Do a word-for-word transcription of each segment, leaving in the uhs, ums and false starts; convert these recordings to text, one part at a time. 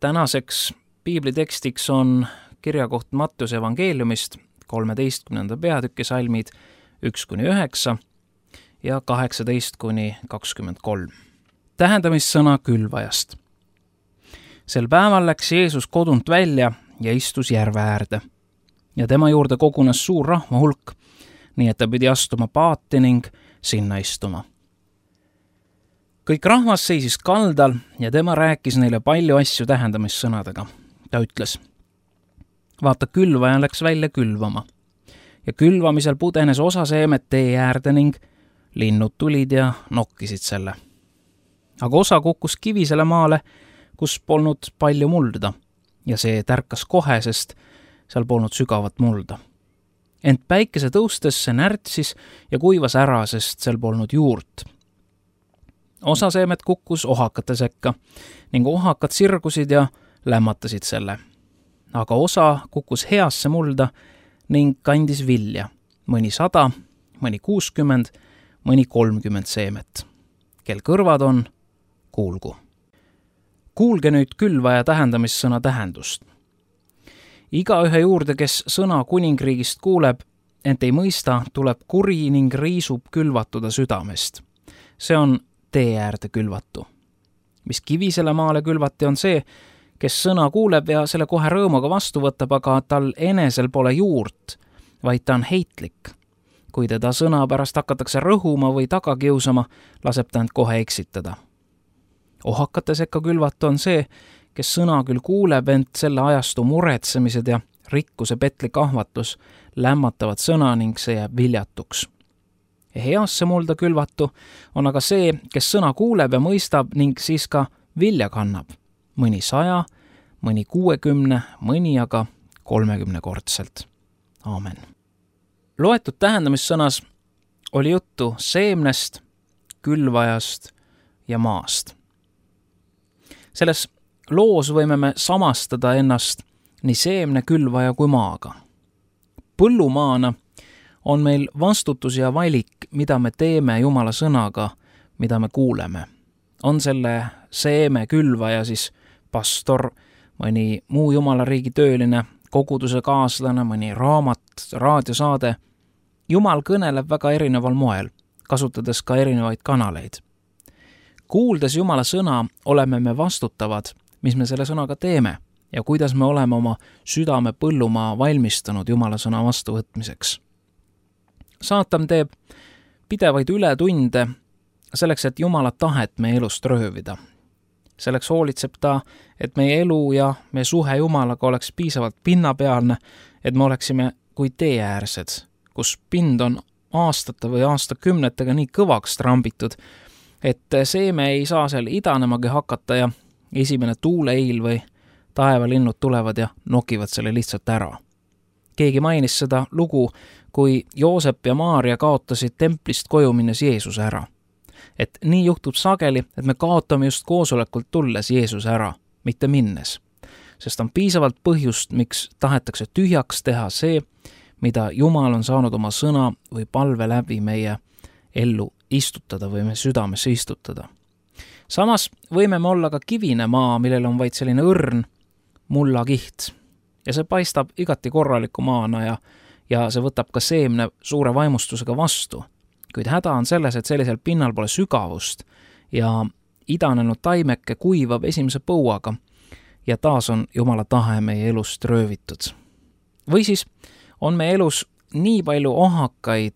Tänaseks piiblitekstiks on kirjakoht Mattiuse evangeeliumist, kolmeteistkümnenda peatüki salmid üks kuni üheksa ja kaheksateist kuni kakskümmend kolm. Tähendamissõna külvajast. Sel päeval läks Jeesus kodunt välja ja istus järve äärde. Ja tema juurde kogunes suur rahva hulk, nii et ta pidi astuma paati ning sinna istuma. Kõik rahvas seisis kaldal ja tema rääkis neile palju asju tähendamissõnadega. Ta ütles, vaata, külvaja läks välja külvama ja külvamisel pudenes osa seemet tee äärde ning linnud tulid ja nokkisid selle. Aga osa kukkus kivisele maale, kus polnud palju mulda ja see tärkas kohe, sest seal polnud sügavat mulda. Ent päikese tõustes see närtsis ja kuivas ära, sest seal polnud juurt. Osa seemet kukkus ohakate sekka ning ohakad sirgusid ja lämmatasid selle. Aga osa kukkus heasse mulda ning kandis vilja, mõni sada, mõni kuuskümmend, mõni kolmkümmend seemet. Kel kõrvad on, kuulgu. Kuulge nüüd külvaja tähendamissõna tähendust. Igaühe juurde, kes sõna kuningriigist kuuleb, ent ei mõista, tuleb kuri ning riisub külvatuda südamest. See on tee äärde külvatu. Mis kivisele maale külvati, on see, kes sõna kuuleb ja selle kohe rõõmuga vastu võtab, aga tal enesel pole juurt, vaid ta on heitlik. Kui teda sõna pärast hakatakse rõhuma või taga kiusama, laseb ta end kohe eksitada. Ohakate sekka külvatu on see, kes sõna küll kuuleb, ent selle ajastu muretsemised ja rikkuse petlik ahvatlus lämmatavad sõna ning see jääb viljatuks. Ja heasse mulda külvatu on aga see, kes sõna kuuleb ja mõistab ning siis ka vilja kannab. Mõni saja, mõni kuuekümne, mõni aga kolmekümne kordselt. Aamen. Loetud tähendamissõnas oli juttu seemnest, külvajast ja maast. Selles loos võime me samastada ennast nii seemne, külvaja kui maaga. Põllumaana on meil vastutus ja valik, mida me teeme Jumala sõnaga, mida me kuuleme. On selle seeme külvaja siis pastor, mõni muu Jumala riigi tööline, koguduse kaaslane, mõni raamat, raadiosaade. Jumal kõneleb väga erineval moel, kasutades ka erinevaid kanaleid. Kuuldes Jumala sõna, oleme me vastutavad, mis me selle sõnaga teeme ja kuidas me oleme oma südame põllumaa valmistanud Jumala sõna vastuvõtmiseks. Saatan teeb pidevaid ületunde selleks, et Jumala tahet meie elust röövida. Selleks hoolitseb ta, et meie elu ja meie suhe Jumalaga oleks piisavalt pinnapealne, et me oleksime kui teeäärsed, kus pind on aastate või aastakümnetega nii kõvaks trambitud, et seeme ei saa seal idanemagi hakata ja esimene tuuleil või taevalinnud tulevad ja nokivad selle lihtsalt ära. Keegi mainis seda lugu, kui Joosep ja Maaria kaotasid templist koju minnes Jeesuse ära. Et nii juhtub sageli, et me kaotame just koosolekult tulles Jeesuse ära, mitte minnes. Sest on piisavalt põhjust, miks tahetakse tühjaks teha see, mida Jumal on saanud oma sõna või palve läbi meie ellu istutada või me südamesse istutada. Samas võime me olla ka kivine maa, millel on vaid selline õrn mullakiht. Ja see paistab igati korraliku maana ja, ja see võtab ka seemne suure vaimustusega vastu. Kuid häda on selles, et sellisel pinnal pole sügavust ja idanenud taimeke kuivab esimese põuaga ja taas on Jumala tahe meie elust röövitud. Või siis on meie elus nii palju ohakaid,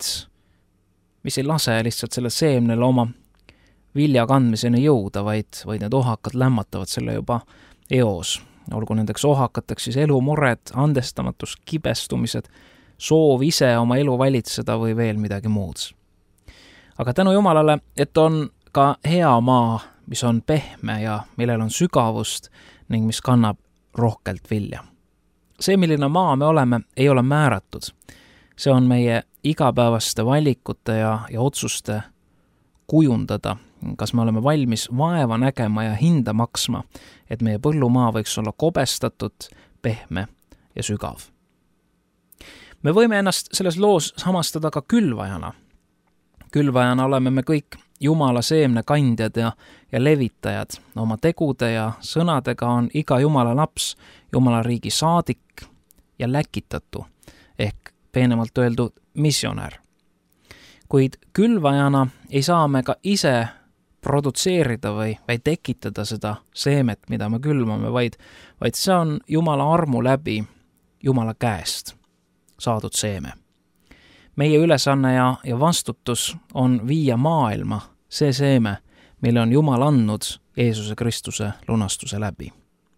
mis ei lase lihtsalt selle seemnele oma vilja kandmiseni jõuda, vaid, vaid need ohakad lämmatavad selle juba eos. Olgu nendeks ohakateks siis elumured, andestamatus, kibestumised, soov ise oma elu valitseda või veel midagi muud. Aga tänu Jumalale, et on ka hea maa, mis on pehme ja millel on sügavust ning mis kannab rohkelt vilja. See, milline maa me oleme, ei ole määratud. See on meie igapäevaste valikute ja, ja otsuste kujundada, kas me oleme valmis vaeva nägema ja hinda maksma, et meie põllumaa võiks olla kobestatud, pehme ja sügav. Me võime ennast selles loos samastada ka külvajana. Külvajana oleme me kõik Jumala seemne kandjad ja, ja levitajad. Oma tegude ja sõnadega on iga Jumala laps Jumala riigi saadik ja läkitatu, ehk peenemalt öeldud missionär. Kuid külvajana ei saa me ka ise produtseerida või, või tekitada seda seemet, mida me külvame, vaid, vaid see on Jumala armu läbi Jumala käest saadud seeme. Meie ülesanne ja, ja vastutus on viia maailma see seeme, mille on Jumal andnud Jeesuse Kristuse lunastuse läbi.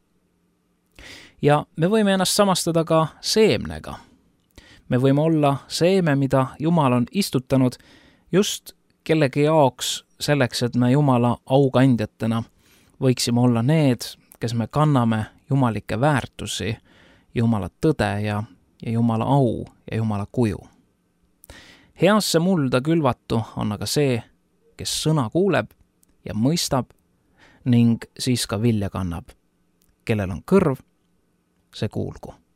Ja me võime ennast samastada ka seemnega. Me võime olla seeme, mida Jumal on istutanud just kellegi jaoks selleks, et me Jumala aukandjatena võiksime olla need, kes me kanname jumalikke väärtusi, Jumala tõde ja, ja Jumala au ja Jumala kuju. Heasse mulda külvatu on aga see, kes sõna kuuleb ja mõistab ning siis ka vilja kannab. Kellel on kõrv, see kuulgu.